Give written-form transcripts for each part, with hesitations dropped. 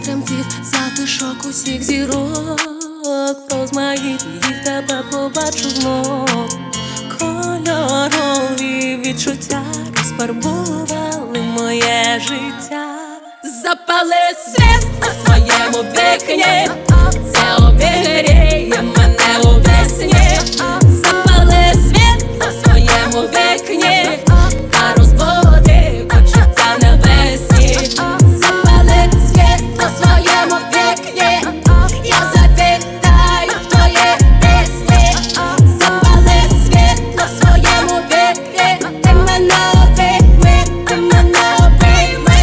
Затремтів затишок усіх зірок, розмаїть їх тебе побачу знов. Кольорові відчуття розфарбували моє життя. Запали світ на своєму вікні, це обігріє мене у весні. Запали світ на своєму вікні, та розбуди почуття навесні. Запали світ на своєму вікні, я завітаю в твої пісні. Запали світ на своєму вікні, ти мене обійми, ти мене обійми.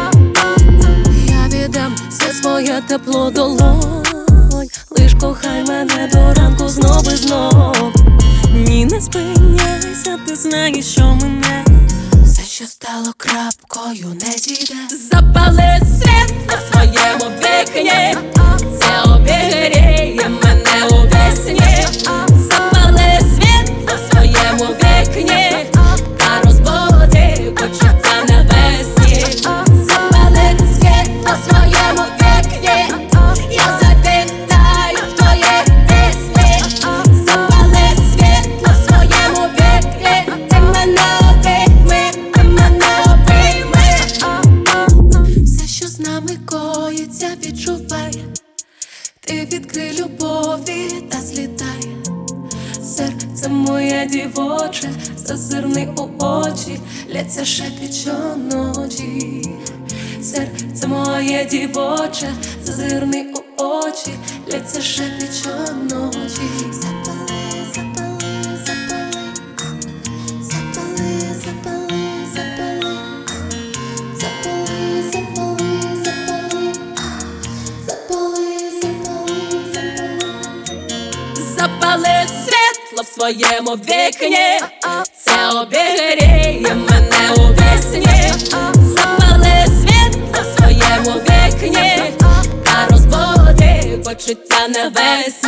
Я віддам все своє тепло долонь, лиш кохай мене до ранку знов і знов. Ні, не спиняйся, ти знаєш, що мене все, що стало крапкою, не зійде. Запали світ на своєму вікні, це обігріє мене у весні. Запали світ на своєму вікні, та розбуди почуття навесні. Запали світ на своєму вікні, я завітаю в твої пісні. Запали світ на своєму вікні, ти мене обійми, ти мене обійми. Все, що з нами коїться, відчувай. Ти відкрий любові та злітай. Серце моє дівоче, зазирни у очі, лється шепіт щоночі. Серце моє дівоче, зазирни у очі, лється шепіт щоночі. Запали, запали, запали, запали, запали, запали, запали, запали, запали, запали, запали, запали. Запали світло в своєму вікні, це обігріє мене у весні. Запали світ на своєму вікні, та розбуди почуття навесні.